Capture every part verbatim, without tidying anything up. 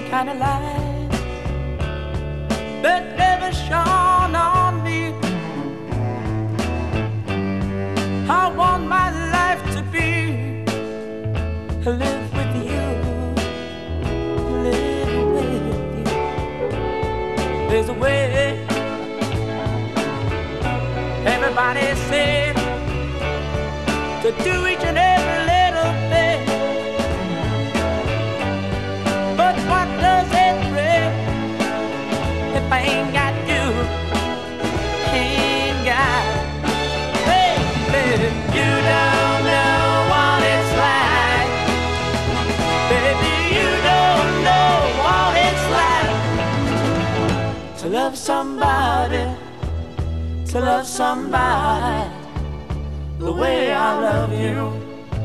kind of light that never shone on me. I want my life to be live with you, live with you. There's a way. Everybody said to do each and every little thing, but what does it bring if I ain't got you? Ain't got, baby, you don't know what it's like. Baby, you don't know what it's like to love somebody, to love somebody the way I love you.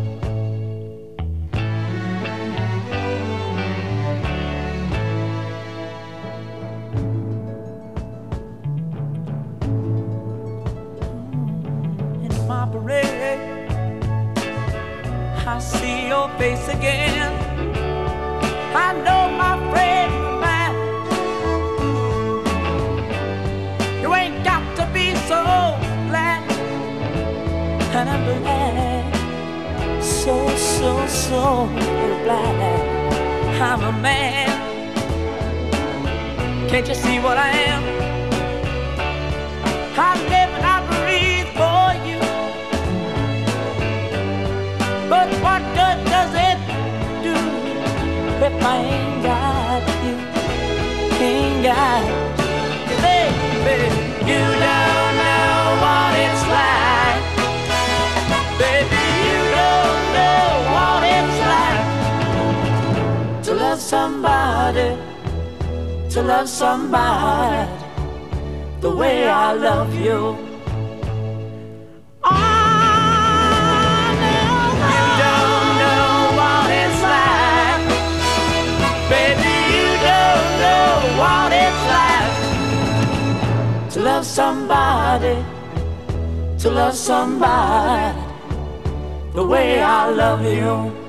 In my parade, I see your face again. I know my friend of mine. You ain't got to be so glad, and I'm glad, so, so, so glad I'm a man. Can't you see what I am? I live and I breathe for you. But what good does it do if I ain't got you? Ain't got you, baby. You don't know what it's like. Baby, you don't know what it's like to love somebody, to love somebody the way I love you. Oh, no, you don't know what it's like. Baby, you don't know what it's like to love somebody, to love somebody the way I love you.